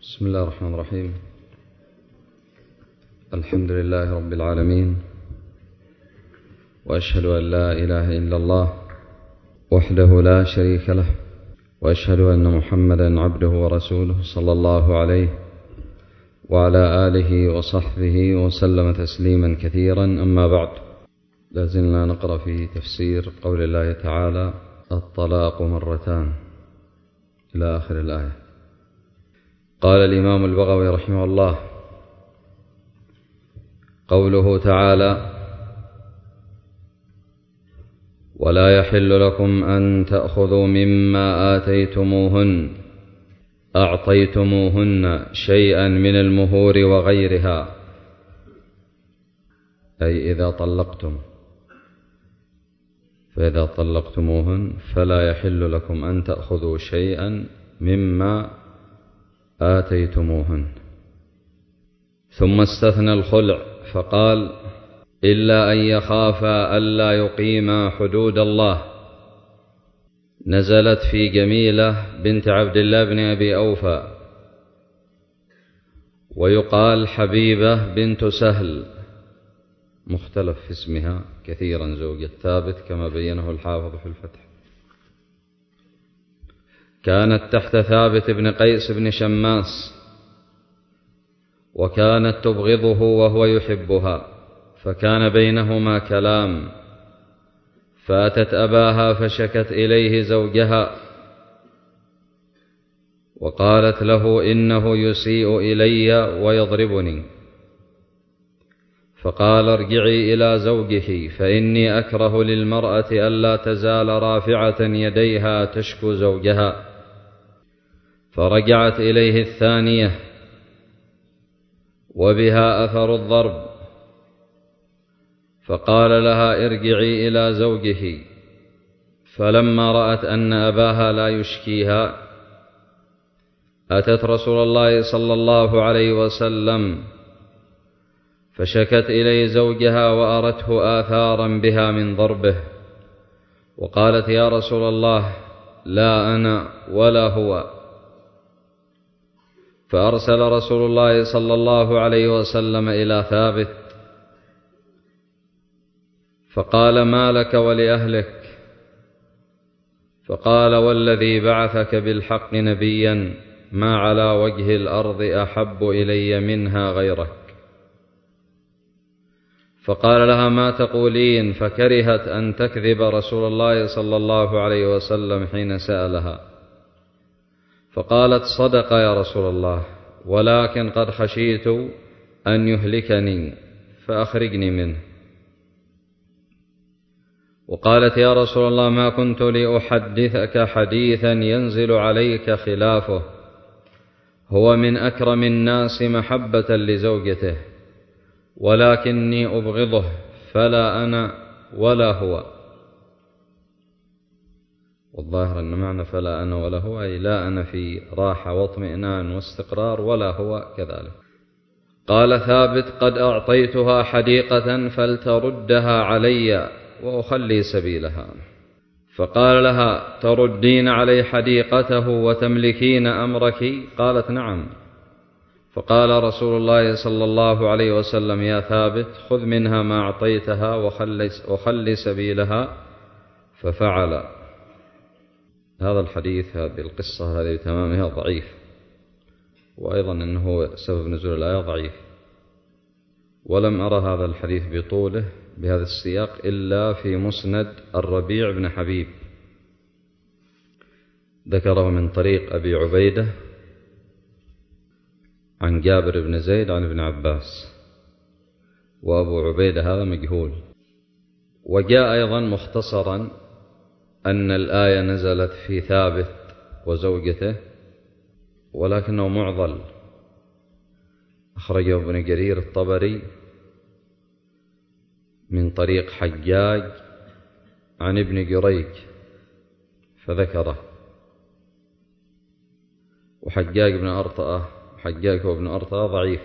بسم الله الرحمن الرحيم. الحمد لله رب العالمين، وأشهد أن لا إله إلا الله وحده لا شريك له، وأشهد أن محمدا عبده ورسوله صلى الله عليه وعلى آله وصحبه وسلم تسليما كثيرا. أما بعد، لازلنا نقرأ في تفسير قول الله تعالى: الطلاق مرتان، إلى آخر الآية. قال الإمام البغوي رحمه الله: قوله تعالى: ولا يحل لكم أن تأخذوا مما أعطيتموهن شيئا من المهور وغيرها، أي إذا طلقتم، فإذا طلقتموهن فلا يحل لكم أن تأخذوا شيئا مما آتيتموهن. ثم استثنى الخلع فقال: إلا أن يخافا ألا يقيما حدود الله، نزلت في جميلة بنت عبد الله بن أبي أوفى، ويقال حبيبة بنت سهل، مختلف في اسمها كثيرا، زوجة ثابت كما بينه الحافظ في الفتح. كانت تحت ثابت بن قيس بن شماس، وكانت تبغضه وهو يحبها، فكان بينهما كلام، فأتت أباها فشكت إليه زوجها، وقالت له: إنه يسيء إلي ويضربني. فقال: ارجعي إلى زوجك، فإني أكره للمرأة ألا تزال رافعة يديها تشكو زوجها. فرجعت إليه الثانية، وبها أثر الضرب، فقال لها: ارجعي إلى زوجك. فلما رأت أن أباها لا يشكيها، أتت رسول الله صلى الله عليه وسلم، فشكت إليه زوجها وأرته آثارا بها من ضربه، وقالت: يا رسول الله، لا أنا ولا هو. فأرسل رسول الله صلى الله عليه وسلم إلى ثابت فقال: ما لك ولأهلك؟ فقال: والذي بعثك بالحق نبيا، ما على وجه الأرض أحب إلي منها غيرك. فقال لها: ما تقولين؟ فكرهت أن تكذب رسول الله صلى الله عليه وسلم حين سألها، فقالت: صدق يا رسول الله، ولكن قد خشيت أن يهلكني فأخرجني منه. وقالت: يا رسول الله، ما كنت لأحدثك حديثا ينزل عليك خلافه، هو من أكرم الناس محبة لزوجته، ولكني أبغضه، فلا أنا ولا هو. والظاهر أن معنى فلا أنا ولا هو أي لا أنا في راحة واطمئنان واستقرار، ولا هو كذلك. قال ثابت: قد أعطيتها حديقة فلتردها علي وأخلي سبيلها. فقال لها: تردين علي حديقته وتملكين أمرك؟ قالت: نعم. فقال رسول الله صلى الله عليه وسلم: يا ثابت، خذ منها ما أعطيتها وخلي سبيلها. ففعل. هذا الحديث، هذه القصة هذه بتمامها ضعيف، وأيضا أنه سبب نزول الآية ضعيف. ولم أرى هذا الحديث بطوله بهذا السياق إلا في مسند الربيع بن حبيب، ذكره من طريق أبي عبيدة عن جابر بن زيد عن ابن عباس، وأبو عبيدة هذا مجهول. وجاء أيضا مختصرا أن الآية نزلت في ثابت وزوجته، ولكنه معضل، أخرجه ابن جرير الطبري من طريق حجاج عن ابن جريج فذكره، وحجاج هو ابن أرطأة ضعيف،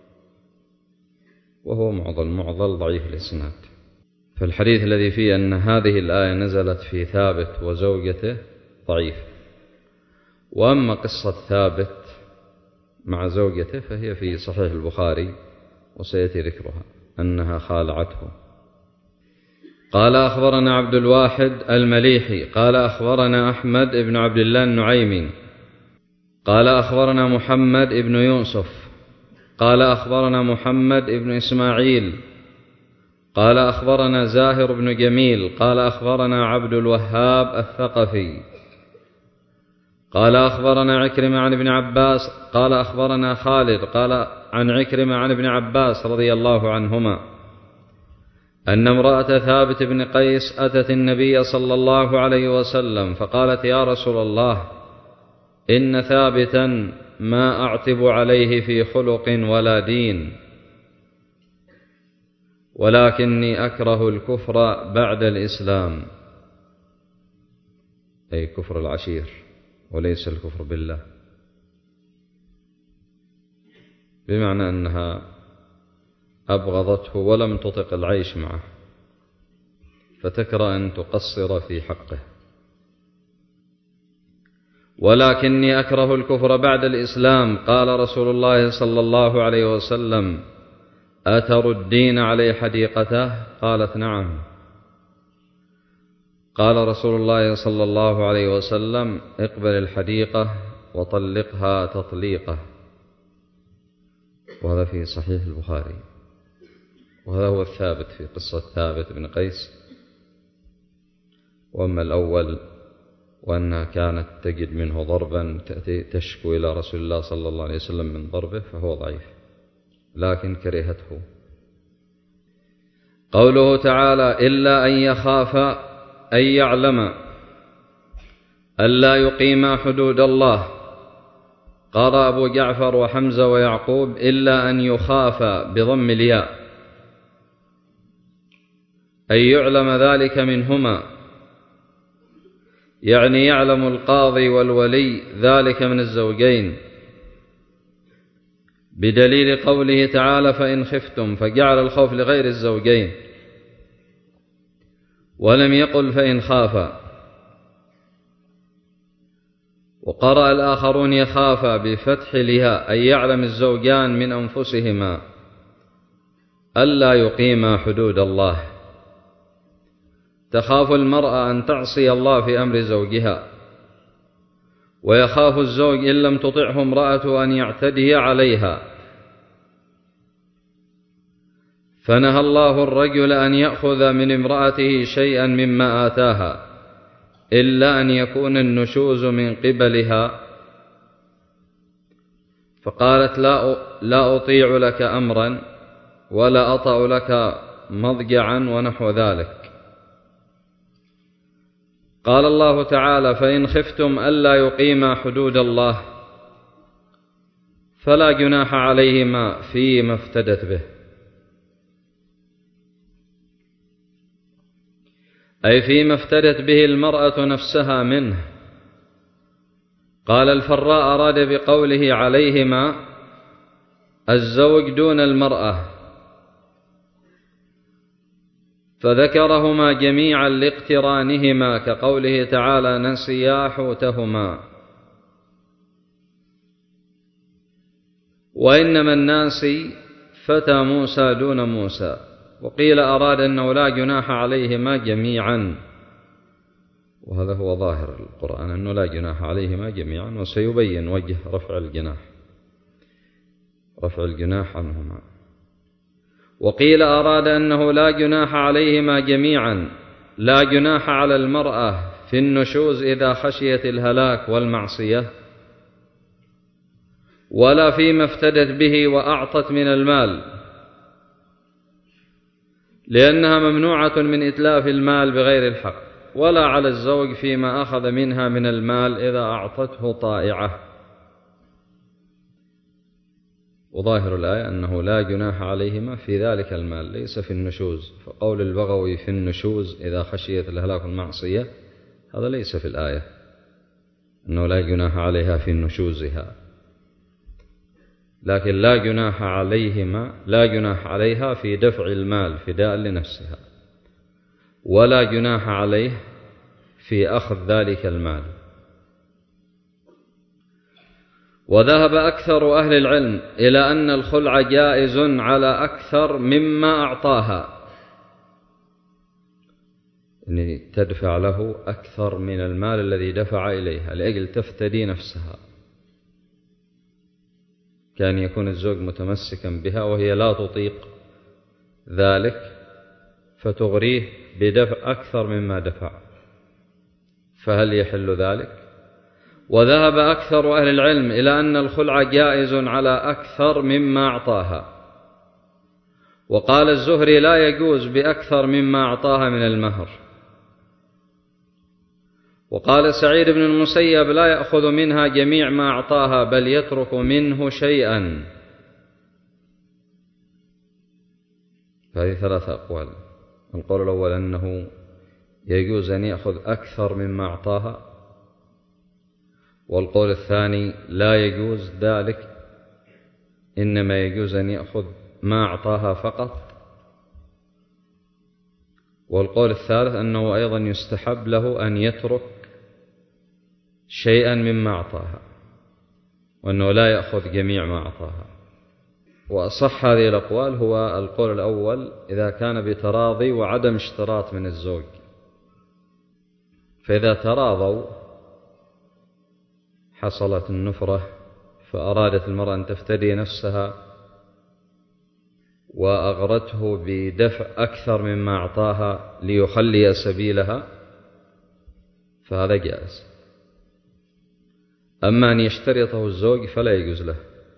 وهو معضل ضعيف الإسناد. فالحديث الذي فيه أن هذه الآية نزلت في ثابت وزوجته ضعيف. وأما قصة ثابت مع زوجته فهي في صحيح البخاري وسيأتي ذكرها أنها خالعته. قال أخبرنا عبد الواحد المليحي قال أخبرنا أحمد بن عبد الله النعيمي قال أخبرنا محمد بن يوسف قال أخبرنا محمد بن إسماعيل قال أخبرنا زاهر بن جميل قال أخبرنا عبد الوهاب الثقفي قال أخبرنا عكرمة عن ابن عباس قال أخبرنا خالد قال عن عكرمة عن ابن عباس رضي الله عنهما أن امرأة ثابت بن قيس أتت النبي صلى الله عليه وسلم فقالت: يا رسول الله، إن ثابتا ما أعتب عليه في خلق ولا دين، ولكني أكره الكفر بعد الإسلام، أي كفر العشير وليس الكفر بالله، بمعنى أنها أبغضته ولم تطق العيش معه فتكره أن تقصر في حقه. ولكني أكره الكفر بعد الإسلام. قال رسول الله صلى الله عليه وسلم: أتردين عليه حديقته؟ قالت: نعم. قال رسول الله صلى الله عليه وسلم: اقبل الحديقة وطلقها تطليقة. وهذا في صحيح البخاري، وهذا هو الثابت في قصة ثابت بن قيس. وأما الأول وأنها كانت تجد منه ضربا تشكو إلى رسول الله صلى الله عليه وسلم من ضربه فهو ضعيف، لكن كرهته. قوله تعالى: إلا أن يخاف أن يعلم ألا يقيم حدود الله. قال أبو جعفر وحمزة ويعقوب: إلا أن يخاف بضم الياء، أي يعلم ذلك منهما، يعني يعلم القاضي والولي ذلك من الزوجين، بدليل قوله تعالى: فإن خفتم، فجعل الخوف لغير الزوجين ولم يقل فإن خافا. وقرأ الآخرون يخافا بفتح الياء، أي يعلم الزوجان من أنفسهما ألا يقيما حدود الله. تخاف المرأة أن تعصي الله في أمر زوجها، ويخاف الزوج إن لم تطعه امرأته أن يعتدي عليها، فنهى الله الرجل أن يأخذ من امرأته شيئا مما آتاها إلا أن يكون النشوز من قبلها، فقالت: لا أطيع لك أمرا ولا أطأ لك مضجعا ونحو ذلك. قال الله تعالى: فإن خفتم ألا يقيما حدود الله فلا جناح عليهما فيما افتدت به، أي فيما افتدت به المرأة نفسها منه. قال الفراء: أراد بقوله عليهما الزوج دون المرأة، فذكرهما جميعا لاقترانهما، كقوله تعالى: نسيا حوتهما. وإنما الناسي فتى موسى دون موسى. وقيل أراد أنه لا جناح عليهما جميعا، وهذا هو ظاهر القرآن أنه لا جناح عليهما جميعا، وسيبين وجه رفع الجناح عنهما. وقيل أراد أنه لا جناح عليهما جميعا، لا جناح على المرأة في النشوز إذا خشيت الهلاك والمعصية، ولا فيما افتدت به وأعطت من المال، لأنها ممنوعة من إتلاف المال بغير الحق، ولا على الزوج فيما أخذ منها من المال إذا أعطته طائعة. وظاهر الآية أنه لا جناح عليهما في ذلك المال، ليس في النشوز. فقول البغوي في النشوز إذا خشيت الهلاك والمعصية هذا ليس في الآية، أنه لا جناح عليها في نشوزها، لكن لا جناح عليها في دفع المال فداء لنفسها، ولا جناح عليه في أخذ ذلك المال. وذهب أكثر أهل العلم إلى أن الخلع جائز على أكثر مما أعطاها، يعني تدفع له أكثر من المال الذي دفع إليها لأجل تفتدي نفسها. كان يكون الزوج متمسكا بها وهي لا تطيق ذلك فتغريه بدفع أكثر مما دفع، فهل يحل ذلك؟ وذهب أكثر أهل العلم إلى أن الخلع جائز على أكثر مما أعطاها، وقال الزهري لا يجوز بأكثر مما أعطاها من المهر. وقال سعيد بن المسيب لا يأخذ منها جميع ما أعطاها بل يترك منه شيئا. هذه ثلاثة أقوال. القول الأول أنه يجوز أن يأخذ أكثر مما أعطاها، والقول الثاني لا يجوز ذلك، إنما يجوز أن يأخذ ما أعطاها فقط، والقول الثالث أنه أيضا يستحب له أن يترك شيئا مما أعطاها، وأنه لا يأخذ جميع ما أعطاها. وأصح هذه الأقوال هو القول الأول إذا كان بتراضي وعدم اشتراط من الزوج. فإذا تراضوا حصلت النفرة فأرادت المرأة أن تفتدي نفسها وأغرته بدفع أكثر مما أعطاها ليخلي سبيلها فهذا جائز. أما أن يشترطه الزوج فلا يجوز له.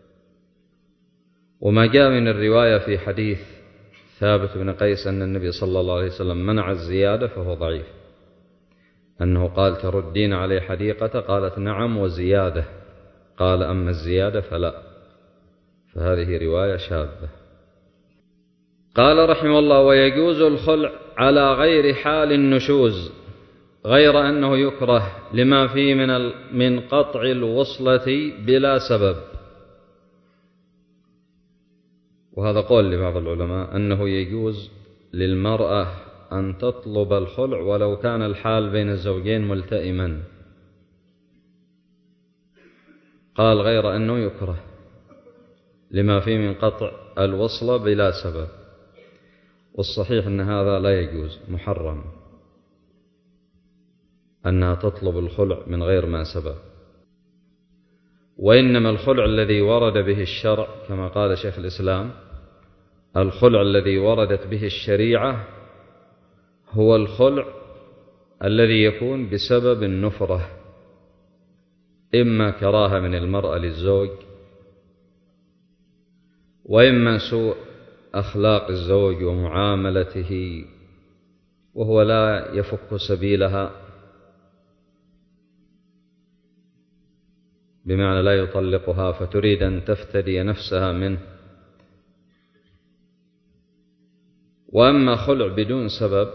وما جاء من الرواية في حديث ثابت بن قيس أن النبي صلى الله عليه وسلم منع الزيادة فهو ضعيف، أنه قال تردين عليه حديقة؟ قالت نعم وزيادة، قال أما الزيادة فلا، فهذه رواية شاذة. قال رحمه الله ويجوز الخلع على غير حال النشوز غير أنه يكره لما فيه من قطع الوصلة بلا سبب. وهذا قول لبعض العلماء أنه يجوز للمرأة أن تطلب الخلع ولو كان الحال بين الزوجين ملتئما. قال غير أنه يكره لما فيه من قطع الوصلة بلا سبب، والصحيح أن هذا لا يجوز، محرم أنها تطلب الخلع من غير ما سبب. وإنما الخلع الذي ورد به الشرع كما قال شيخ الإسلام، الخلع الذي وردت به الشريعة هو الخلع الذي يكون بسبب النفرة، إما كراهة من المرأة للزوج، وإما سوء أخلاق الزوج ومعاملته وهو لا يفك سبيلها، بمعنى لا يطلقها فتريد أن تفتدي نفسها منه. وأما خلع بدون سبب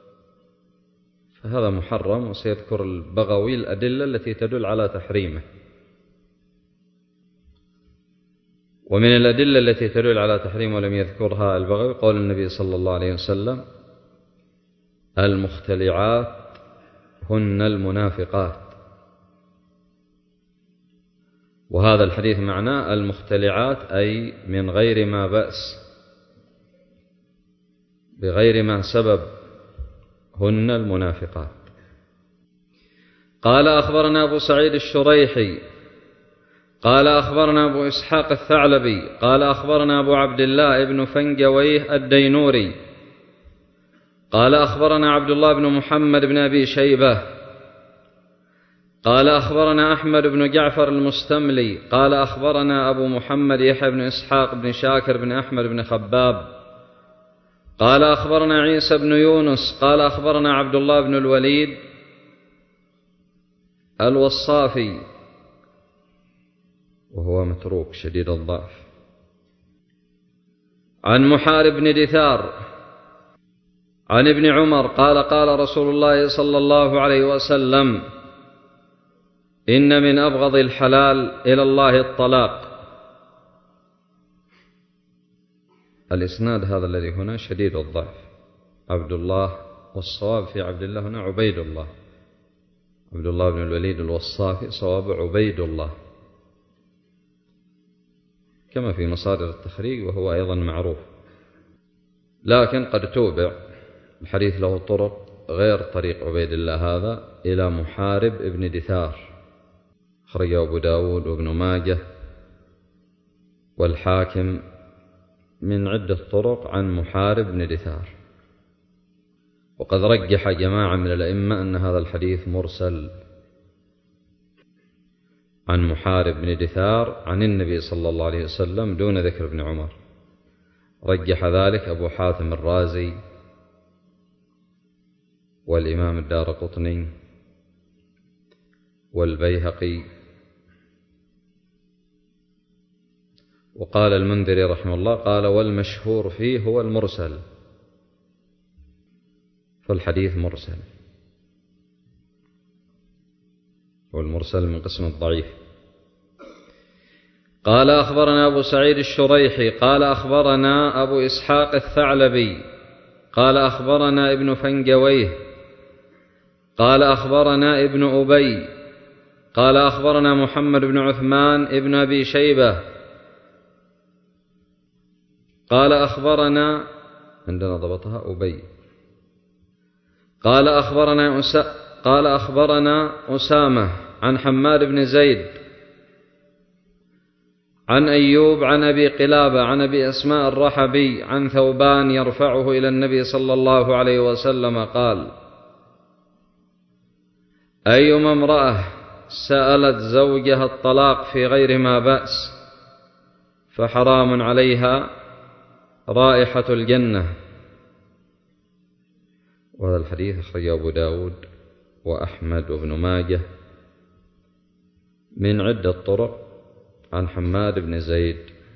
فهذا محرم، وسيذكر البغوي الأدلة التي تدل على تحريمه. ومن الأدلة التي تدل على تحريمه ولم يذكرها البغوي قول النبي صلى الله عليه وسلم المختلعات هن المنافقات، وهذا الحديث معناه المختلعات أي من غير ما بأس، بغير ما سبب، هن المنافقات. قال أخبرنا أبو سعيد الشريحي قال أخبرنا أبو إسحاق الثعلبي قال أخبرنا أبو عبد الله ابن فنجويه الدينوري قال أخبرنا عبد الله بن محمد بن أبي شيبة قال أخبرنا أحمد بن جعفر المستملي قال أخبرنا أبو محمد يحيى بن إسحاق بن شاكر بن أحمد بن خباب قال أخبرنا عيسى بن يونس قال أخبرنا عبد الله بن الوليد الوصافي وهو متروك شديد الضعف، عن محارب بن دثار عن ابن عمر قال قال رسول الله صلى الله عليه وسلم إن من أبغض الحلال إلى الله الطلاق. الإسناد هذا الذي هنا شديد الضعف، عبد الله، والصواب في عبد الله هنا عبيد الله، عبد الله بن الوليد الوصافي، صواب عبيد الله. كما في مصادر التخريج، وهو أيضا معروف. لكن قد توبع الحديث له طرق غير طريق عبيد الله هذا إلى محارب ابن دثار، أخرجه أبو داود وابن ماجه والحاكم من عدة طرق عن محارب بن دثار. وقد رجح جماعة من الأئمة أن هذا الحديث مرسل عن محارب بن دثار عن النبي صلى الله عليه وسلم دون ذكر ابن عمر. رجح ذلك أبو حاتم الرازي والإمام الدارقطني والبيهقي. وقال المنذري رحمه الله قال: والمشهور فيه هو المرسل، فالحديث مرسل، والمرسل من قسم الضعيف. قال: أخبرنا أبو سعيد الشريحي قال: أخبرنا أبو إسحاق الثعلبي قال: أخبرنا ابن فنجويه قال: أخبرنا ابن أبي قال: أخبرنا محمد بن عثمان ابن أبي شيبة قال: أخبرنا، عندنا ضبطها أبي، قال: أخبرنا أسامة عن حماد بن زيد عن أيوب عن أبي قلابة عن أبي أسماء الرحبي عن ثوبان يرفعه إلى النبي صلى الله عليه وسلم قال: أيما امرأة سألت زوجها الطلاق في غير ما بأس فحرام عليها رائحة الجنة. وهذا الحديث أخرجه أبو داود وأحمد وابن ماجه من عدة طرق عن حماد بن زيد،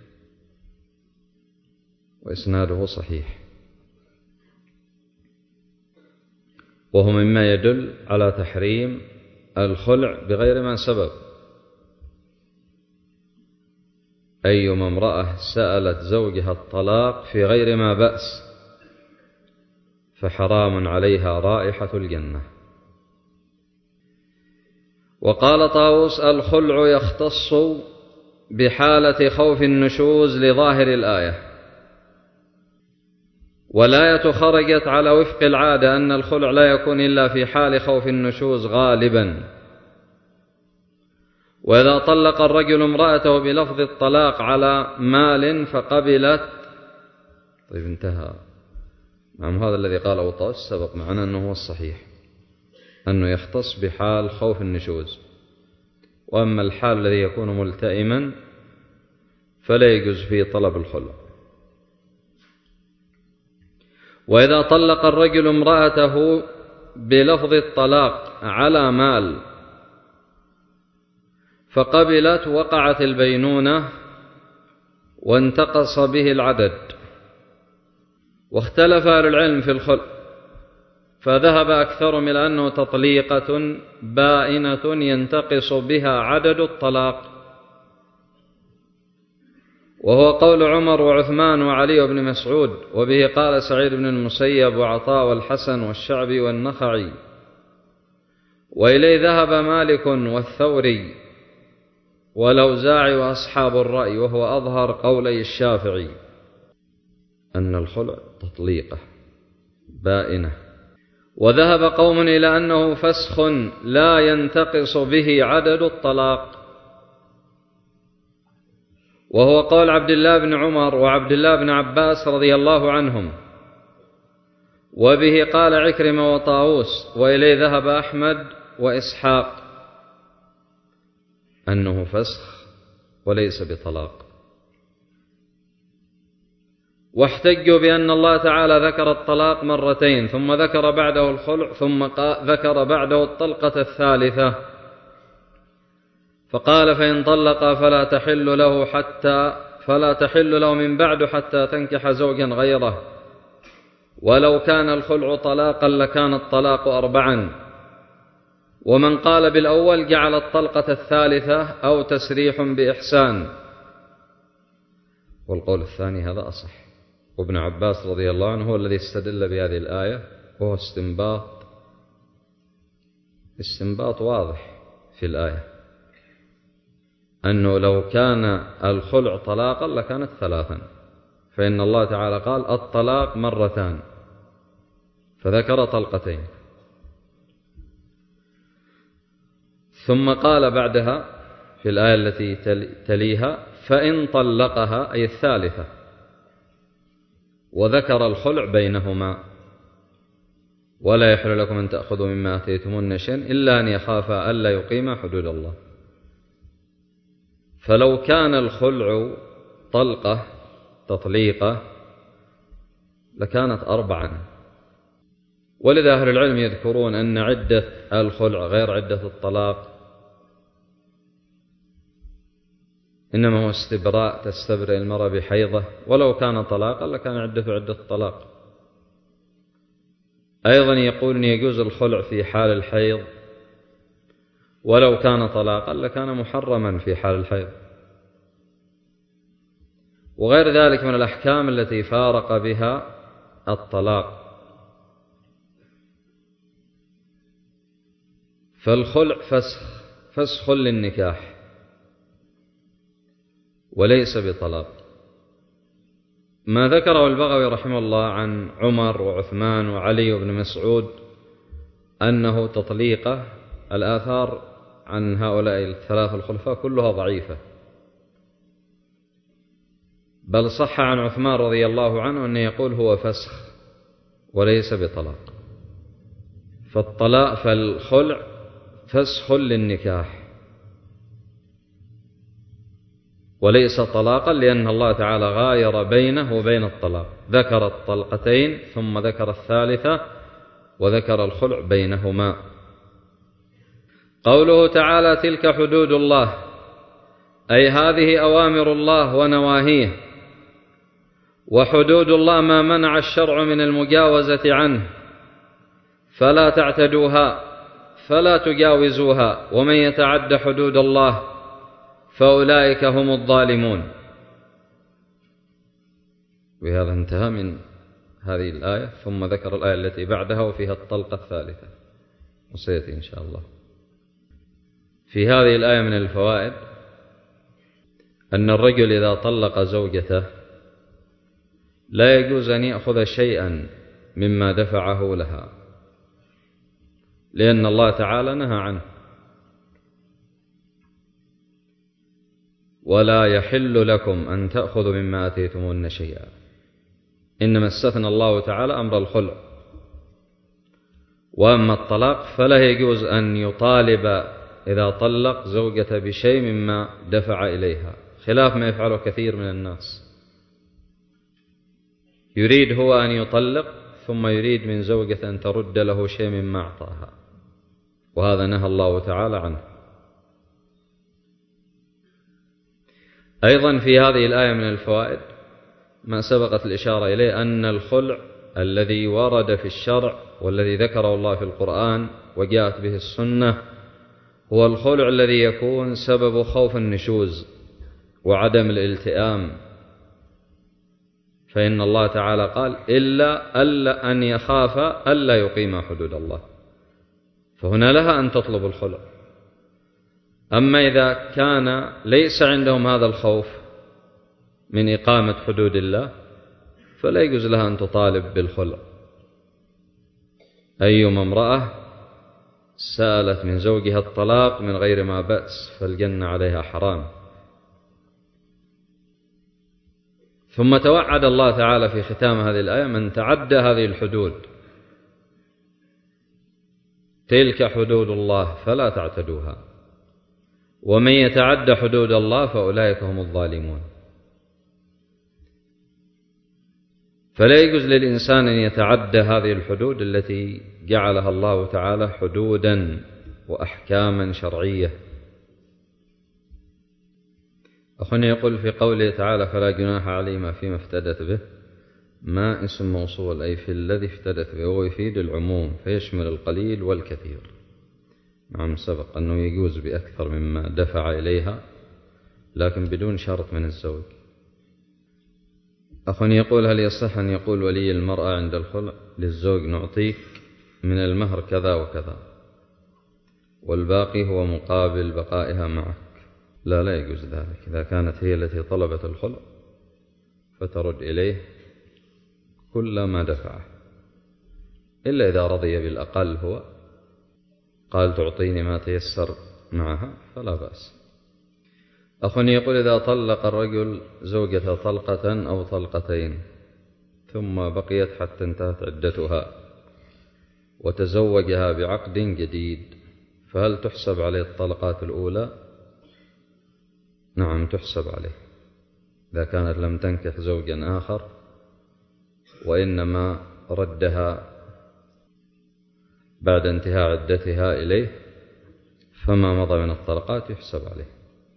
وإسناده صحيح، وهو مما يدل على تحريم الخلع بغير ما سبب. أيما امرأة سألت زوجها الطلاق في غير ما بأس فحرام عليها رائحة الجنة. وقال طاووس: الخلع يختص بحالة خوف النشوز لظاهر الآية، والآية خرجت على وفق العادة أن الخلع لا يكون إلا في حال خوف النشوز غالبا. وإذا طلق الرجل امرأته بلفظ الطلاق على مال فقبلت، طيب انتهى. نعم، هذا الذي قاله طاووس سبق معنا أنه هو الصحيح، أنه يختص بحال خوف النشوز، وأما الحال الذي يكون ملتئما فلا يجوز فيه طلب الخلع. وإذا طلق الرجل امرأته بلفظ الطلاق على مال فقبلت وقعت البينونة وانتقص به العدد. واختلف أهل العلم في الخلع، فذهب أكثرهم إلى أنه تطليقة بائنة ينتقص بها عدد الطلاق، وهو قول عمر وعثمان وعلي وابن مسعود، وبه قال سعيد بن المسيب وعطاء والحسن والشعبي والنخعي، وإليه ذهب مالك والثوري والأوزاعي وأصحاب الرأي، وهو أظهر قولي الشافعي أن الخلع تطليقة بائنة. وذهب قوم إلى أنه فسخ لا ينتقص به عدد الطلاق، وهو قول عبد الله بن عمر وعبد الله بن عباس رضي الله عنهم، وبه قال عكرمة وطاووس، وإليه ذهب أحمد وإسحاق أنه فسخ وليس بطلاق. واحتجوا بأن الله تعالى ذكر الطلاق مرتين، ثم ذكر بعده الخلع، ثم ذكر بعده الطلقة الثالثة، فقال: فإن طلق فلا تحل له من بعد حتى تنكح زوجا غيره، ولو كان الخلع طلاقا لكان الطلاق 4. ومن قال بالأول جعل الطلقة الثالثة أو تسريح بإحسان، والقول الثاني هذا أصح. وابن عباس رضي الله عنه هو الذي استدل بهذه الآية، وهو استنباط واضح في الآية، أنه لو كان الخلع طلاقا لكانت 3، فإن الله تعالى قال الطلاق مرتان فذكر طلقتين، ثم قال بعدها في الآية التي تليها فإن طلقها أي الثالثة، وذكر الخلع بينهما، ولا يحل لكم أن تأخذوا مما آتيتمون شيئا إلا أن يخافا ألا يقيما حدود الله. فلو كان الخلع طلقة تطليقة لكانت 4، ولذا أهل العلم يذكرون أن عدة الخلع غير عدة الطلاق، إنما هو استبراء تستبرئ المرأة بحيضة، ولو كان طلاقا لكان عدة الطلاق. أيضا يقول أن يجوز الخلع في حال الحيض، ولو كان طلاقا لكان محرما في حال الحيض، وغير ذلك من الأحكام التي فارق بها الطلاق. فالخلع فسخ للنكاح وليس بطلاق. ما ذكره البغوي رحمه الله عن عمر وعثمان وعلي وابن مسعود أنه تطليقة، الآثار عن هؤلاء الثلاث الخلفاء كلها ضعيفة، بل صح عن عثمان رضي الله عنه أنه يقول هو فسخ وليس بطلاق. فالخلع فسخ للنكاح وليس طلاقا، لأن الله تعالى غاير بينه وبين الطلاق، ذكر الطلقتين ثم ذكر الثالثة وذكر الخلع بينهما. قوله تعالى تلك حدود الله، أي هذه أوامر الله ونواهيه، وحدود الله ما منع الشرع من المجاوزة عنه، فلا تعتدوها فلا تجاوزوها، ومن يتعد حدود الله فأولئك هم الظالمون. بهذا انتهى من هذه الآية، ثم ذكر الآية التي بعدها وفيها الطلقة الثالثة، وسيأتي إن شاء الله. في هذه الآية من الفوائد أن الرجل إذا طلق زوجته لا يجوز أن يأخذ شيئا مما دفعه لها، لأن الله تعالى نهى عنه. ولا يحل لكم أن تأخذوا مما آتيتمون شيئا، إنما استثنى الله تعالى أمر الخلع. وأما الطلاق فلا يجوز أن يطالب إذا طلق زوجته بشيء مما دفع إليها، خلاف ما يفعله كثير من الناس، يريد هو أن يطلق ثم يريد من زوجته أن ترد له شيء مما أعطاها، وهذا نهى الله تعالى عنه. أيضا في هذه الآية من الفوائد ما سبقت الإشارة إليه، أن الخلع الذي ورد في الشرع والذي ذكره الله في القرآن وجاءت به السنة هو الخلع الذي يكون سبب خوف النشوز وعدم الالتئام، فإن الله تعالى قال إلا أن يخاف ألا يقيم حدود الله، فهنا لها أن تطلب الخلع. أما إذا كان ليس عندهم هذا الخوف من إقامة حدود الله فلا يجوز لها أن تطالب بالخلع. أيما امرأة سألت من زوجها الطلاق من غير ما بأس فالجنة عليها حرام. ثم توعد الله تعالى في ختام هذه الآية من تعدى هذه الحدود، تلك حدود الله فلا تعتدوها، ومن يتعد حدود الله فأولئك هم الظالمون. فلا يجوز للإنسان أن يتعدى هذه الحدود التي جعلها الله تعالى حدودا وأحكاما شرعية. أخونا يقول في قوله تعالى فلا جناح عليهما فيما افتدت به، ما اسم موصول أي في الذي افتدت به، وهو يفيد العموم فيشمل القليل والكثير. نعم سبق أنه يجوز بأكثر مما دفع إليها لكن بدون شرط من الزوج. أخونا يقول هل يصح أن يقول ولي المرأة عند الخلع للزوج نعطيك من المهر كذا وكذا والباقي هو مقابل بقائها معك؟ لا يجوز ذلك. إذا كانت هي التي طلبت الخلع فترد إليه كل ما دفعه، إلا إذا رضي بالأقل، هو قال تعطيني ما تيسر معها فلا بأس. أخ يقول: إذا طلق الرجل زوجته طلقة أو طلقتين ثم بقيت حتى انتهت عدتها وتزوجها بعقد جديد، فهل تحسب عليه الطلقات الأولى؟ نعم تحسب عليه، إذا كانت لم تنكح زوجا آخر وإنما ردها بعد انتهاء عدتها إليه، فما مضى من الطلقات يحسب عليه.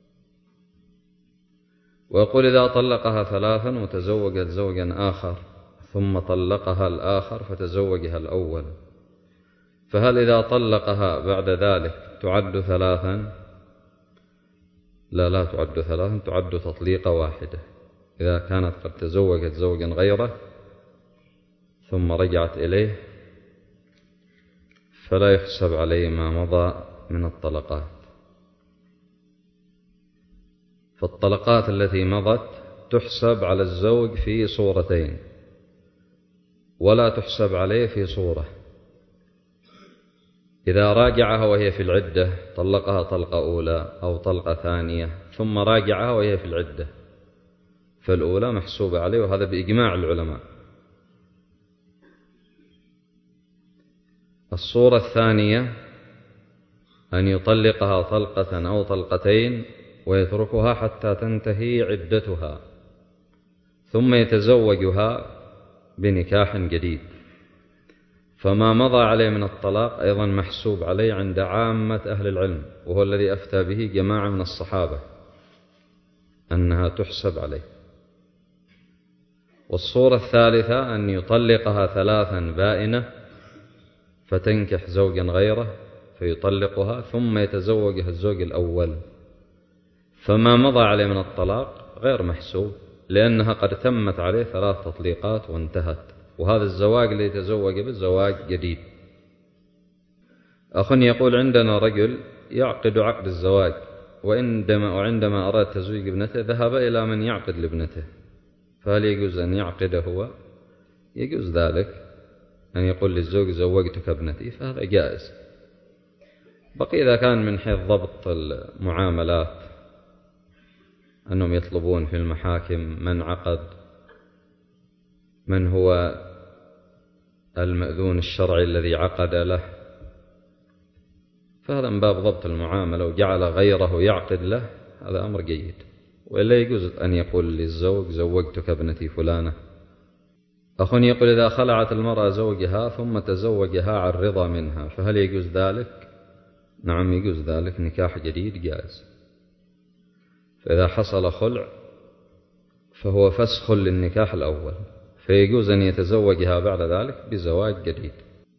ويقول: إذا طلقها 3 وتزوجت زوجا آخر ثم طلقها الآخر فتزوجها الأول، فهل إذا طلقها بعد ذلك تعد 3؟ لا تعد 3، تعد تطليقة واحدة. إذا كانت قد تزوجت زوجا غيره ثم رجعت إليه فلا يحسب عليه ما مضى من الطلقات. فالطلقات التي مضت تحسب على الزوج في صورتين، ولا تحسب عليه في صورة. إذا راجعها وهي في العدة، طلقها طلقة أولى أو طلقة ثانية ثم راجعها وهي في العدة، فالأولى محسوبة عليه، وهذا بإجماع العلماء. الصورة الثانية أن يطلقها طلقة أو طلقتين ويتركها حتى تنتهي عدتها ثم يتزوجها بنكاح جديد، فما مضى عليه من الطلاق أيضا محسوب عليه عند عامة أهل العلم، وهو الذي أفتى به جماعة من الصحابة أنها تحسب عليه. والصورة الثالثة أن يطلقها 3 بائنة فتنكح زوجا غيره فيطلقها ثم يتزوجها الزوج الأول، فما مضى عليه من الطلاق غير محسوب، لأنها قد تمت عليه 3 تطليقات وانتهت، وهذا الزواج الذي يتزوج به زواج جديد. أخ يقول: عندنا رجل يعقد عقد الزواج، وعندما أراد تزويج ابنته ذهب إلى من يعقد لابنته، فهل يجوز أن يعقد هو؟ يجوز ذلك، أن يقول للزوج زوجتك ابنتي، فهذا جائز. بقي إذا كان من حيث ضبط المعاملات أنهم يطلبون في المحاكم من عقد، من هو المأذون الشرعي الذي عقد له، فهذا من باب ضبط المعاملة، وجعل غيره يعقد له، هذا أمر جيد. وإلا يجوز أن يقول للزوج زوجتك ابنتي فلانة. أخ يقول: إذا خلعت المرأة زوجها ثم تزوجها عن رضا منها، فهل يجوز ذلك؟ نعم يجوز ذلك، نكاح جديد جائز. فإذا حصل خلع فهو فسخ للنكاح الأول، فيجوز أن يتزوجها بعد ذلك بزواج جديد.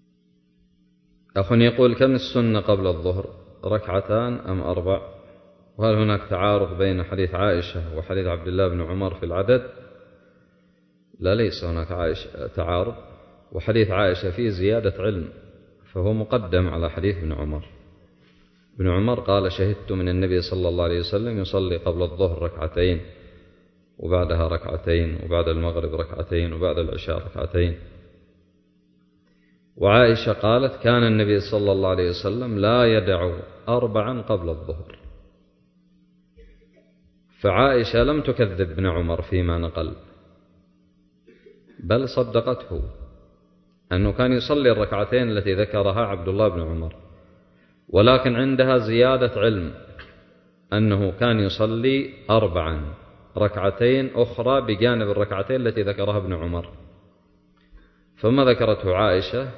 أخ يقول: كم السنة قبل الظهر، 2 أم 4؟ وهل هناك تعارض بين حديث عائشة وحديث عبد الله بن عمر في العدد؟ لا، ليس هناك تعارض، وحديث عائشة فيه زيادة علم، فهو مقدم على حديث ابن عمر. ابن عمر قال: شهدت من النبي صلى الله عليه وسلم يصلي قبل الظهر 2 وبعدها 2 وبعد المغرب 2 وبعد العشاء 2. وعائشة قالت: كان النبي صلى الله عليه وسلم لا يدع 4 قبل الظهر. فعائشة لم تكذب ابن عمر فيما نقل، بل صدقته أنه كان يصلي 2 التي ذكرها عبد الله بن عمر، ولكن عندها زيادة علم أنه كان يصلي 4 2 أخرى بجانب 2 التي ذكرها ابن عمر، فما ذكرته عائشة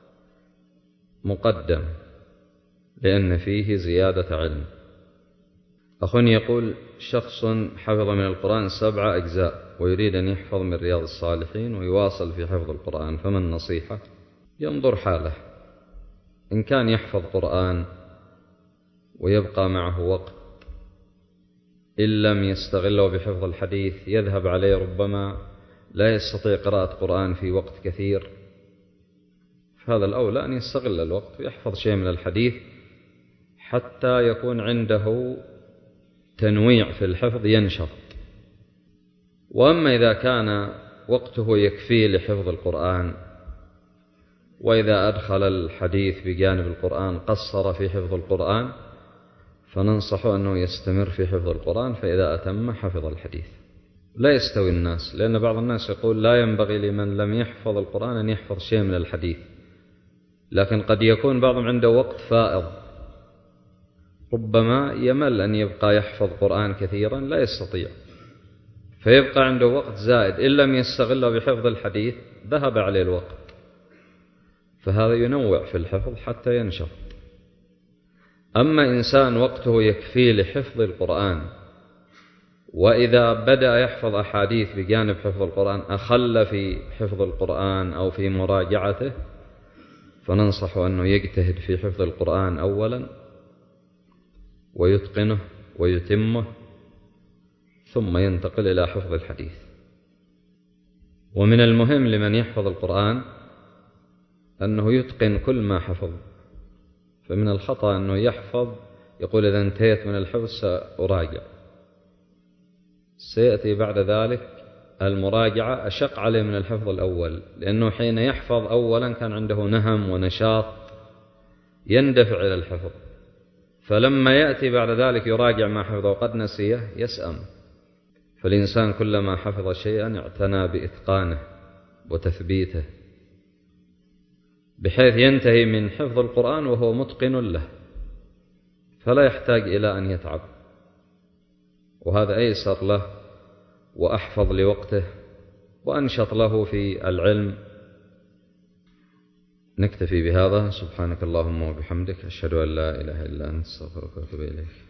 مقدم لأن فيه زيادة علم. أخ يقول: شخص حفظ من القرآن 7 أجزاء ويريد أن يحفظ من رياض الصالحين ويواصل في حفظ القرآن، فما النصيحة؟ ينظر حاله، إن كان يحفظ قرآن ويبقى معه وقت، إن لم يستغله بحفظ الحديث يذهب عليه، ربما لا يستطيع قراءة قرآن في وقت كثير، فهذا الأولى أن يستغل الوقت ويحفظ شيء من الحديث حتى يكون عنده تنويع في الحفظ ينشط. وأما إذا كان وقته يكفيه لحفظ القرآن، وإذا أدخل الحديث بجانب القرآن قصر في حفظ القرآن، فننصح أنه يستمر في حفظ القرآن، فإذا أتم حفظ الحديث. لا يستوي الناس، لأن بعض الناس يقول لا ينبغي لمن لم يحفظ القرآن أن يحفظ شيء من الحديث، لكن قد يكون بعضهم عنده وقت فائض، ربما يمل أن يبقى يحفظ قرآن كثيرا، لا يستطيع، فيبقى عنده وقت زائد، إن لم يستغله بحفظ الحديث ذهب عليه الوقت، فهذا ينوع في الحفظ حتى ينشط. أما إنسان وقته يكفي لحفظ القرآن، وإذا بدأ يحفظ أحاديث بجانب حفظ القرآن أخل في حفظ القرآن أو في مراجعته، فننصح أنه يجتهد في حفظ القرآن أولا ويتقنه ويتمه، ثم ينتقل إلى حفظ الحديث. ومن المهم لمن يحفظ القرآن أنه يتقن كل ما حفظ، فمن الخطأ أنه يحفظ يقول إذا انتهيت من الحفظ سأراجع، سيأتي بعد ذلك المراجعة أشق عليه من الحفظ الأول، لأنه حين يحفظ أولا كان عنده نهم ونشاط يندفع إلى الحفظ، فلما يأتي بعد ذلك يراجع ما حفظه وقد نسيه يسأم. فالإنسان كلما حفظ شيئا اعتنى بإتقانه وتثبيته، بحيث ينتهي من حفظ القرآن وهو متقن له، فلا يحتاج إلى أن يتعب، وهذا أيسر له وأحفظ لوقته وأنشط له في العلم. نكتفي بهذا. سبحانك اللهم وبحمدك، أشهد أن لا إله إلا أنت، أستغفرك وأتوب إليك.